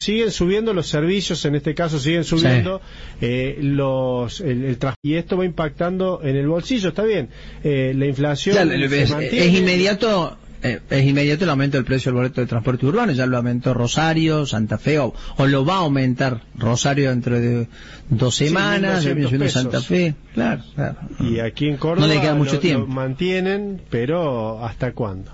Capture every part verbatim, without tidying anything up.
siguen subiendo los servicios, en este caso siguen subiendo sí. eh, los el, el tras- y esto va impactando en el bolsillo, está bien, eh, la inflación claro, se es, mantiene. es inmediato eh, es inmediato el aumento del precio del boleto de transporte urbano, ya lo aumentó Rosario, Santa Fe, o, o lo va a aumentar Rosario dentro de dos semanas, sí, ya viene subiendo Santa Fe, claro, claro. Y aquí en Córdoba no le queda mucho lo, tiempo. lo mantienen, pero ¿hasta cuándo?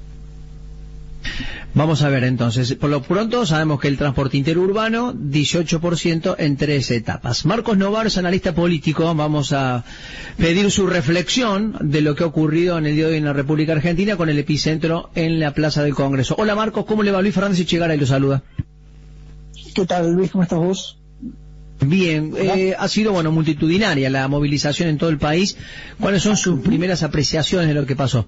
Vamos a ver entonces, por lo pronto sabemos que el transporte interurbano, dieciocho por ciento en tres etapas. Marcos Novaro es analista político, vamos a pedir su reflexión de lo que ha ocurrido en el día de hoy en la República Argentina con el epicentro en la Plaza del Congreso. Hola Marcos, ¿cómo le va? Luis Fernández Echegara y lo saluda. ¿Qué tal, Luis? ¿Cómo estás vos? Bien, eh, ha sido bueno multitudinaria la movilización en todo el país. ¿Cuáles son sus primeras apreciaciones de lo que pasó?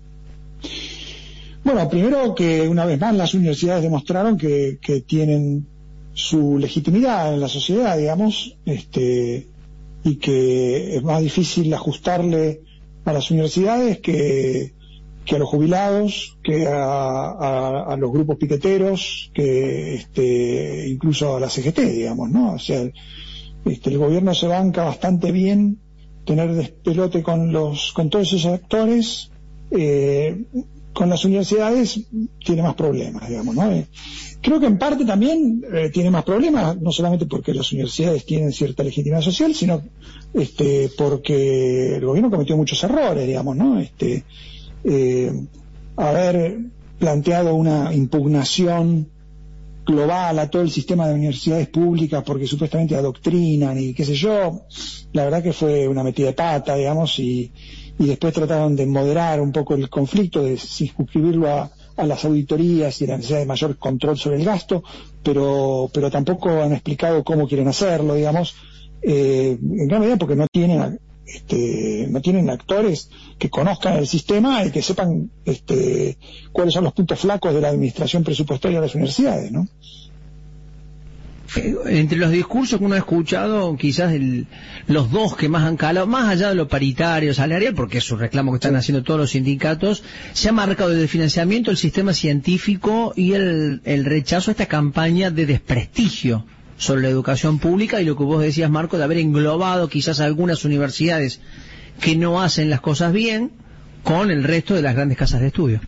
Bueno, primero que una vez más las universidades demostraron que, que tienen su legitimidad en la sociedad, digamos, este, y que es más difícil ajustarle a las universidades que, que a los jubilados, que a, a, a los grupos piqueteros, que este, incluso a la C G T, digamos, ¿no? O sea, este, el gobierno se banca bastante bien tener despelote con los, con todos esos actores. Eh, con las universidades tiene más problemas, digamos, ¿no? Eh, creo que en parte también eh, tiene más problemas, no solamente porque las universidades tienen cierta legitimidad social, sino este, porque el gobierno cometió muchos errores, digamos, ¿no? Este, eh, haber planteado una impugnación global a todo el sistema de universidades públicas porque supuestamente adoctrinan y qué sé yo, la verdad que fue una metida de pata, digamos, y y después trataron de moderar un poco el conflicto, de circunscribirlo a, a las auditorías y la necesidad de mayor control sobre el gasto, pero pero tampoco han explicado cómo quieren hacerlo, digamos, eh, en gran medida porque no tienen este, no tienen actores que conozcan el sistema y que sepan este, cuáles son los puntos flacos de la administración presupuestaria de las universidades, ¿no? Entre los discursos que uno ha escuchado, quizás el, los dos que más han calado, más allá de lo paritario, salarial, porque es un reclamo que están haciendo todos los sindicatos, se ha marcado el financiamiento del sistema científico y el, el rechazo a esta campaña de desprestigio sobre la educación pública y lo que vos decías, Marco, de haber englobado quizás algunas universidades que no hacen las cosas bien con el resto de las grandes casas de estudio.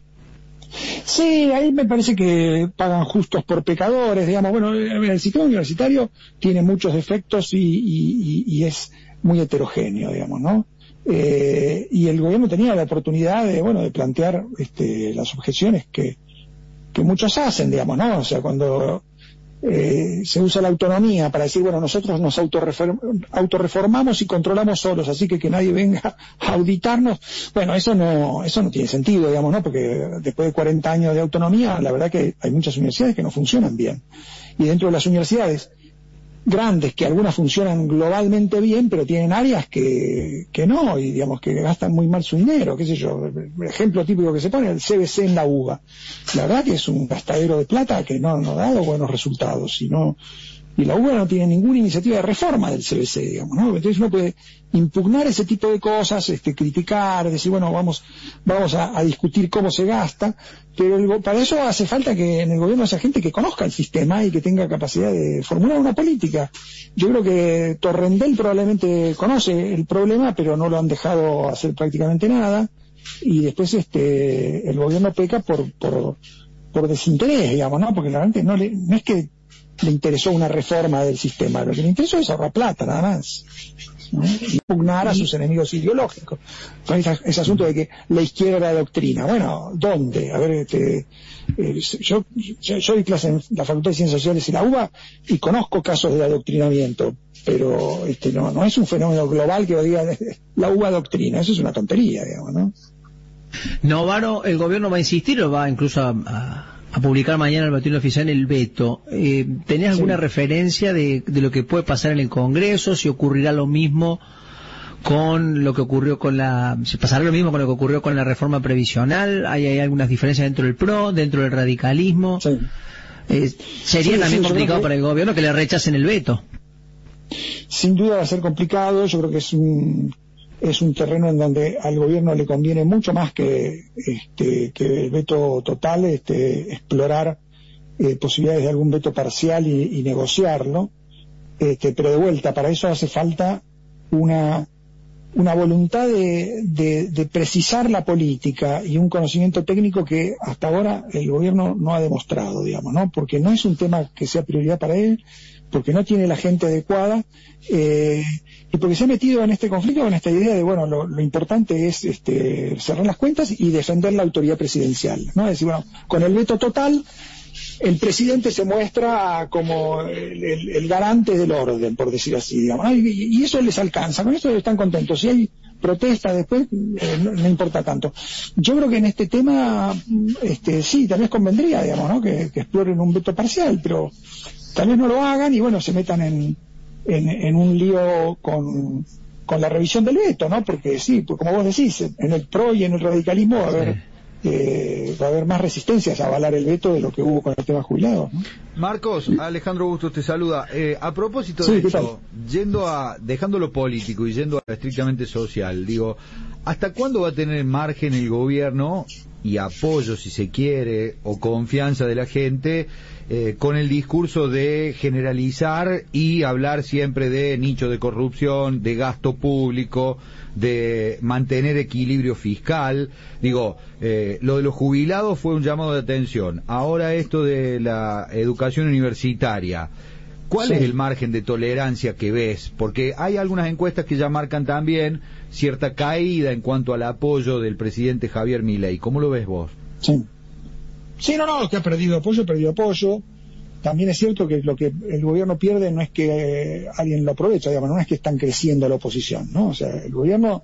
Sí, ahí me parece que pagan justos por pecadores, digamos. Bueno, el sistema universitario tiene muchos defectos y, y, y es muy heterogéneo, digamos, ¿no? Eh, y el gobierno tenía la oportunidad de, bueno, de plantear este, las objeciones que, que muchos hacen, digamos, ¿no? O sea, cuando eh, se usa la autonomía para decir, bueno, nosotros nos autorreformamos y controlamos solos, así que que nadie venga a auditarnos. Bueno, eso no eso no tiene sentido, digamos, ¿no? Porque después de cuarenta años de autonomía, la verdad que hay muchas universidades que no funcionan bien. Y dentro de las universidades grandes, que algunas funcionan globalmente bien, pero tienen áreas que, que no, y digamos que gastan muy mal su dinero, qué sé yo. El ejemplo típico que se pone, el C B C en la UBA. La verdad que es un gastadero de plata que no, no ha dado buenos resultados, y, no, y la UBA no tiene ninguna iniciativa de reforma del C B C, digamos, ¿no? Entonces uno puede impugnar ese tipo de cosas, este, criticar, decir, bueno, vamos, vamos a, a discutir cómo se gasta, pero el, para eso hace falta que en el gobierno haya gente que conozca el sistema y que tenga capacidad de formular una política. Yo creo que Torrendel probablemente conoce el problema, pero no lo han dejado hacer prácticamente nada, y después este, el gobierno peca por, por, por desinterés, digamos, ¿no? Porque la gente no le, no es que le interesó una reforma del sistema, lo que le interesó es ahorrar plata, nada más, ¿no? Y impugnar a sus enemigos ideológicos. Entonces, ese asunto de que la izquierda era doctrina, bueno, ¿dónde? A ver, este, eh, yo, yo, yo doy clase en la Facultad de Ciencias Sociales y la UBA y conozco casos de adoctrinamiento, pero este no, no es un fenómeno global que diga la UBA doctrina, eso es una tontería, digamos, ¿no? Novaro, el gobierno va a insistir o va incluso a, a, a publicar mañana el boletín oficial el veto. Eh, ¿Tenés alguna sí. referencia de, de lo que puede pasar en el Congreso? ¿Si ocurrirá lo mismo con lo que ocurrió con la... ¿Se pasará lo mismo con lo que ocurrió con la reforma previsional? ¿Hay, hay algunas diferencias dentro del P R O, dentro del radicalismo? Sí. Eh, ¿Sería sí, también sí, complicado que... para el gobierno que le rechacen el veto? Sin duda va a ser complicado. Yo creo que es un... es un terreno en donde al gobierno le conviene mucho más que este, que el veto total, este, explorar eh, posibilidades de algún veto parcial y, y negociarlo, este, pero de vuelta, para eso hace falta una una voluntad de, de, de precisar la política y un conocimiento técnico que hasta ahora el gobierno no ha demostrado, digamos, ¿no? Porque no es un tema que sea prioridad para él, porque no tiene la gente adecuada, eh, y porque se ha metido en este conflicto con esta idea de, bueno, lo, lo importante es este, cerrar las cuentas y defender la autoridad presidencial, ¿no? Es decir, bueno, con el veto total, el presidente se muestra como el, el, el garante del orden, por decir así, digamos, ¿no? y, y eso les alcanza, con eso están contentos. Si hay protesta después, eh, no, no importa tanto. Yo creo que en este tema, este, sí, tal vez convendría, digamos, ¿no? que, que exploren un veto parcial, pero tal vez no lo hagan y, bueno, se metan en, en, en un lío con, con la revisión del veto, ¿no? Porque sí, pues como vos decís, en el PRO y en el radicalismo va a haber... Eh, va a haber más resistencias a avalar el veto de lo que hubo con el tema jubilados, ¿no? Marcos, Alejandro Bustos te saluda. Eh, a propósito sí, de eso, yendo a, dejando lo político y yendo a lo estrictamente social, digo, ¿hasta cuándo va a tener margen el gobierno y apoyo, si se quiere, o confianza de la gente, eh, con el discurso de generalizar y hablar siempre de nicho de corrupción, de gasto público, de mantener equilibrio fiscal? Digo, eh, lo de los jubilados fue un llamado de atención. Ahora esto de la educación universitaria, ¿cuál sí. es el margen de tolerancia que ves? Porque hay algunas encuestas que ya marcan también cierta caída en cuanto al apoyo del presidente Javier Milei. ¿Cómo lo ves vos? Sí, sí, no, no, que ha perdido apoyo, ha perdido apoyo. También es cierto que lo que el gobierno pierde no es que eh, alguien lo aprovecha, digamos, no es que están creciendo la oposición, ¿no? O sea, el gobierno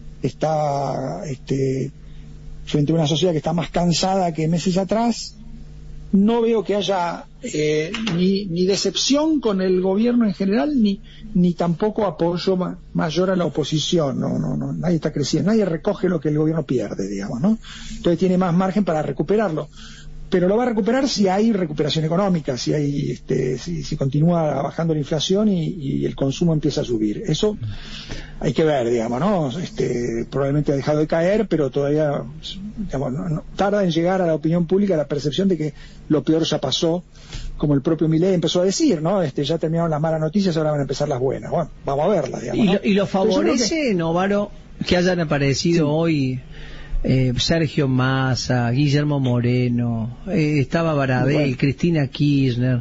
está este, frente a una sociedad que está más cansada que meses atrás. No veo que haya eh, ni, ni decepción con el gobierno en general, ni ni tampoco apoyo ma- mayor a la oposición. No, no, no, nadie está creciendo, nadie recoge lo que el gobierno pierde, digamos, ¿no? Entonces tiene más margen para recuperarlo. Pero lo va a recuperar si hay recuperación económica, si hay, este, si, si continúa bajando la inflación y, y el consumo empieza a subir. Eso hay que ver, digamos, ¿no? Este, probablemente ha dejado de caer, pero todavía, digamos, no, no, tarda en llegar a la opinión pública la percepción de que lo peor ya pasó, como el propio Milei empezó a decir, ¿no? Este, ya terminaron las malas noticias, ahora van a empezar las buenas. Bueno, vamos a verlas, digamos, ¿no? ¿Y, lo, y lo favorece, que... Novaro, que hayan aparecido sí. hoy Eh, Sergio Massa, Guillermo Moreno, eh, estaba Baradel, bueno. Cristina Kirchner?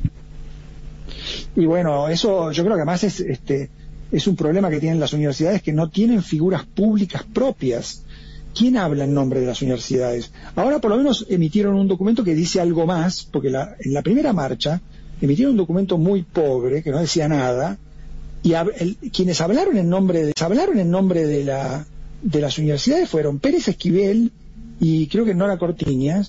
Y bueno, eso yo creo que además es, este, es un problema que tienen las universidades, que no tienen figuras públicas propias. ¿Quién habla en nombre de las universidades? Ahora por lo menos emitieron un documento que dice algo más, porque la, en la primera marcha emitieron un documento muy pobre, que no decía nada, y hab, el, quienes hablaron en nombre de, hablaron en nombre de la de las universidades fueron Pérez Esquivel y creo que Nora Cortiñas,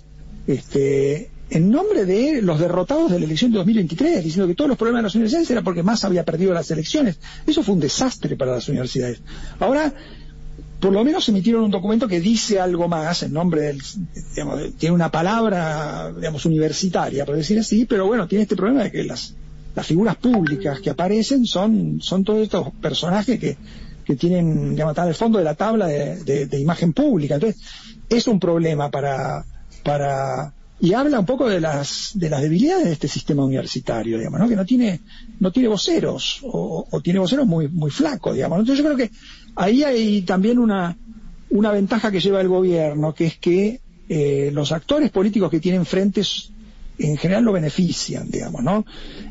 este, en nombre de los derrotados de la elección de dos mil veintitrés, diciendo que todos los problemas de las universidades era porque Massa había perdido las elecciones. Eso fue un desastre para las universidades. Ahora, por lo menos emitieron un documento que dice algo más en nombre del, digamos, tiene una palabra, digamos, universitaria, por decir así, pero bueno, tiene este problema de que las, las figuras públicas que aparecen son, son todos estos personajes que que tienen, digamos, están al fondo de la tabla de, de, de imagen pública. Entonces, es un problema para, para, y habla un poco de las, de las debilidades de este sistema universitario, digamos, ¿no? Que no tiene, no tiene voceros, o, o tiene voceros muy, muy flacos, digamos. Entonces yo creo que ahí hay también una, una ventaja que lleva el gobierno, que es que, eh, los actores políticos que tienen frentes, en general lo benefician, digamos, ¿no?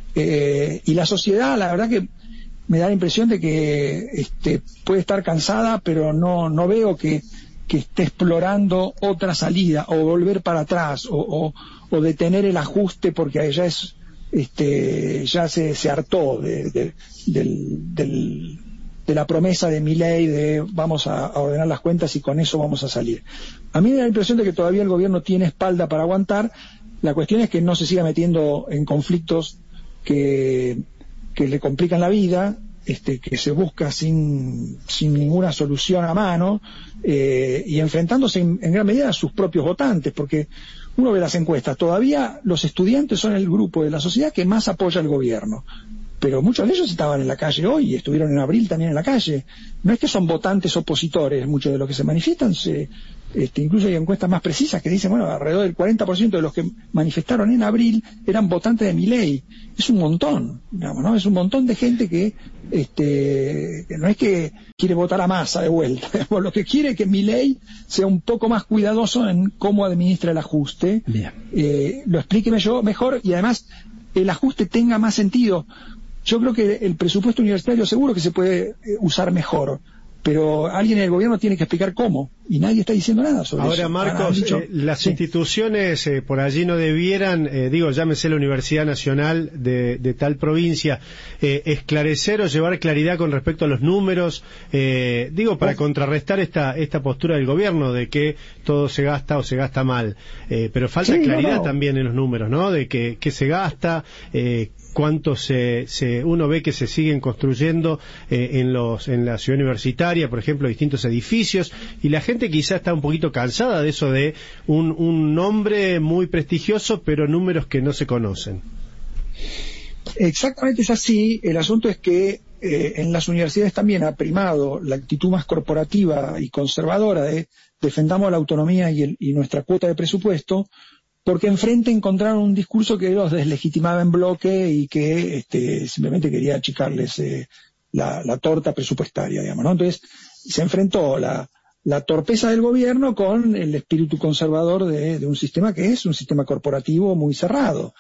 Eh, y la sociedad, la verdad que, me da la impresión de que este, puede estar cansada, pero no no veo que, que esté explorando otra salida, o volver para atrás, o, o, o detener el ajuste, porque ya es este ya se, se hartó de, de, del, del, de la promesa de Milei de vamos a, a ordenar las cuentas y con eso vamos a salir. A mí me da la impresión de que todavía el gobierno tiene espalda para aguantar. La cuestión es que no se siga metiendo en conflictos que que le complican la vida, este, que se busca sin, sin ninguna solución a mano, eh, y enfrentándose en, en gran medida a sus propios votantes, porque uno ve las encuestas, todavía los estudiantes son el grupo de la sociedad que más apoya al gobierno, pero muchos de ellos estaban en la calle hoy y estuvieron en abril también en la calle. No es que son votantes opositores, muchos de los que se manifiestan, se, este, incluso hay encuestas más precisas que dicen, bueno, alrededor del cuarenta por ciento de los que manifestaron en abril eran votantes de Milei. Es un montón, digamos, ¿no? Es un montón de gente que, este, que no es que quiere votar a Massa de vuelta, digamos, lo que quiere es que Milei sea un poco más cuidadoso en cómo administra el ajuste, eh, lo explique yo mejor y además el ajuste tenga más sentido. Yo creo que el presupuesto universitario seguro que se puede usar mejor, pero alguien en el gobierno tiene que explicar cómo, y nadie está diciendo nada sobre Ahora, eso. Ahora, Marcos, dicho, eh, las sí. instituciones eh, por allí no debieran, eh, digo, llámese la Universidad Nacional de, de tal provincia, eh, esclarecer o llevar claridad con respecto a los números, eh, digo, para contrarrestar esta esta postura del gobierno de que todo se gasta o se gasta mal, eh, pero falta sí, claridad no, no. también en los números, ¿no? De que, que se gasta, eh, cuánto se, se uno ve que se siguen construyendo eh, en los en la ciudad universitaria, por ejemplo, distintos edificios, y la gente quizá está un poquito cansada de eso de un, un nombre muy prestigioso pero números que no se conocen. Exactamente, es así. El asunto es que eh, en las universidades también ha primado la actitud más corporativa y conservadora de defendamos la autonomía y, el, y nuestra cuota de presupuesto, porque enfrente encontraron un discurso que los deslegitimaba en bloque y que este, simplemente quería achicarles eh, la, la torta presupuestaria, digamos, ¿no? Entonces se enfrentó la, la torpeza del gobierno con el espíritu conservador de, de un sistema que es un sistema corporativo muy cerrado.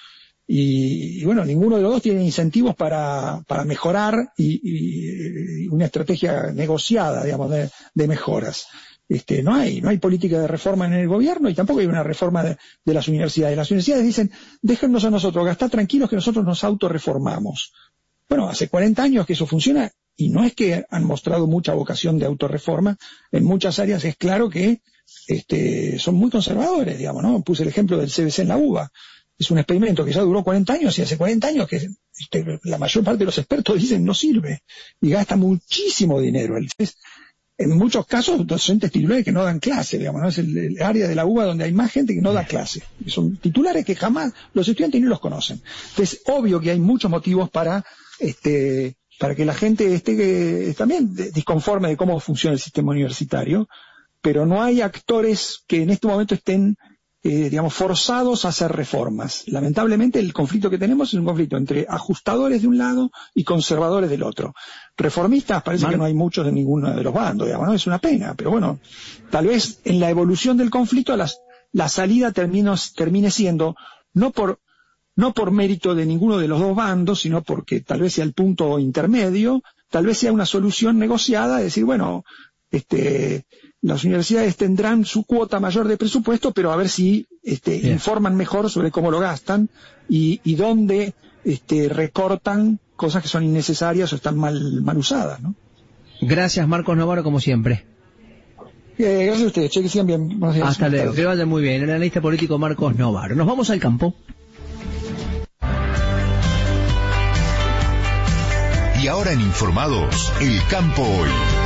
Y, y bueno, ninguno de los dos tiene incentivos para, para mejorar y, y una estrategia negociada, digamos, de, de mejoras. Este, no hay, no hay política de reforma en el gobierno y tampoco hay una reforma de, de las universidades. Las universidades dicen, déjennos a nosotros, gastar tranquilos que nosotros nos autorreformamos. Bueno, hace cuarenta años que eso funciona y no es que han mostrado mucha vocación de autorreforma. En muchas áreas es claro que este, son muy conservadores, digamos, ¿no? Puse el ejemplo del C B C en la UBA. Es un experimento que ya duró cuarenta años y hace cuarenta años que este, la mayor parte de los expertos dicen no sirve y gasta muchísimo dinero. Entonces, en muchos casos, docentes titulares que no dan clase, digamos, ¿no? Es el, el área de la UBA donde hay más gente que no da clase. Son titulares que jamás los estudiantes ni los conocen. Entonces, obvio que hay muchos motivos para, este, para que la gente esté eh, también disconforme de cómo funciona el sistema universitario, pero no hay actores que en este momento estén, eh, digamos, forzados a hacer reformas. Lamentablemente, el conflicto que tenemos es un conflicto entre ajustadores de un lado y conservadores del otro. Reformistas parece Mar... que no hay muchos de ninguno de los bandos, digamos, ¿no? Es una pena, pero bueno, tal vez en la evolución del conflicto las, la salida termino, termine siendo no por no por mérito de ninguno de los dos bandos, sino porque tal vez sea el punto intermedio, tal vez sea una solución negociada, de decir, bueno, este, las universidades tendrán su cuota mayor de presupuesto, pero a ver si este, informan mejor sobre cómo lo gastan y, y dónde este, recortan cosas que son innecesarias o están mal, mal usadas, ¿no? Gracias, Marcos Novaro, como siempre. Eh, gracias a ustedes, che, que sigan bien. Buenos días. Hasta luego, que vaya muy bien. El analista político Marcos Novaro. Nos vamos al campo. Y ahora en Informados, el campo hoy.